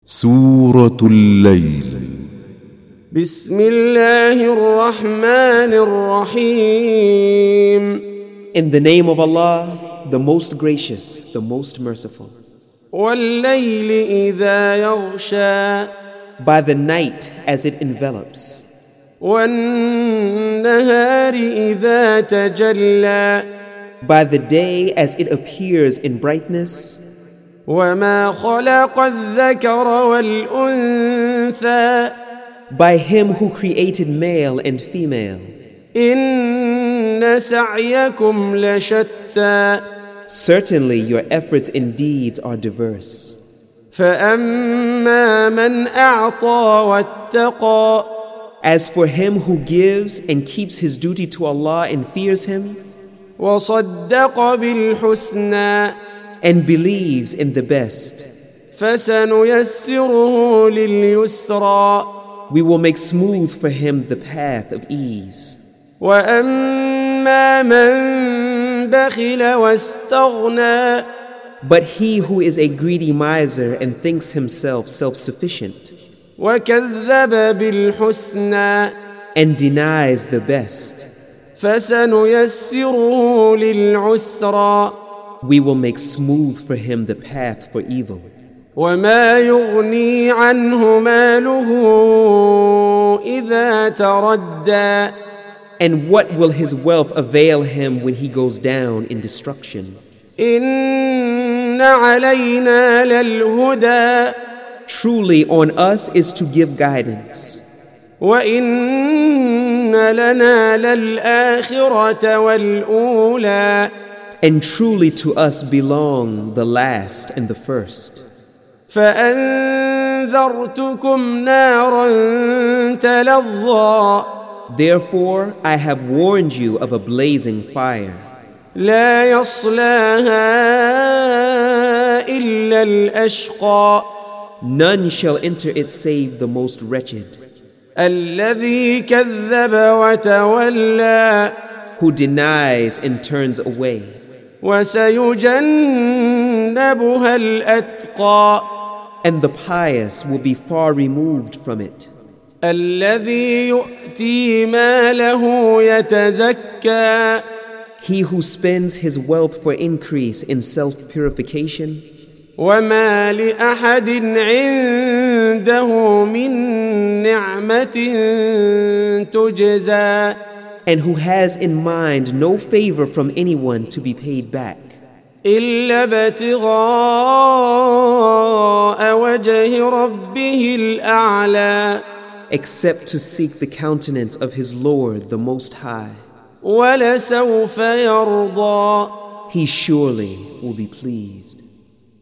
سورة الليل. بسم الله الرحمن الرحيم. In the name of Allah, the most gracious, the most merciful. والليل إذا يغشى. By the night as it envelops. والنهار إذا تجلى. By the day as it appears in brightness. وما خلق الذكر والأنثى. By him who created male and female. إن سعيكم لشتى. Certainly your efforts and deeds are diverse. فأما من أعطى واتقى. As for him who gives and keeps his duty to Allah and fears him, وصدق بالحسنى. and believes in the best, فسنيسره لليسرى. we will make smooth for him the path of ease. وأما من بخل واستغنى. But he who is a greedy miser and thinks himself self-sufficient, وكذب بالحسنى. and denies the best, فسنيسره للعسرى. we will make smooth for him the path for evil. وما يغني عنه ماله إذا تردى. And what will his wealth avail him when he goes down in destruction? إن علينا للهدى. Truly on us is to give guidance. وإن لنا للآخرة والأولى. And truly to us belong the last and the first. فأنذرتكم نارا تلظى. Therefore I have warned you of a blazing fire. لا يصلاها إلا الأشقى. None shall enter it save the most wretched, الذي كذب وتولى. who denies and turns away. وسيجنبها الأتقى. And the pious will be far removed from it, الذي يؤتي ماله يتزكى. he who spends his wealth for increase in self-purification. وما لأحد عنده من نعمة تجزى. And who has in mind no favor from anyone to be paid back, إلا ابتغاء وجه ربه الأعلى. except to seek the countenance of his Lord the Most High. ولسوف يرضى. He surely will be pleased.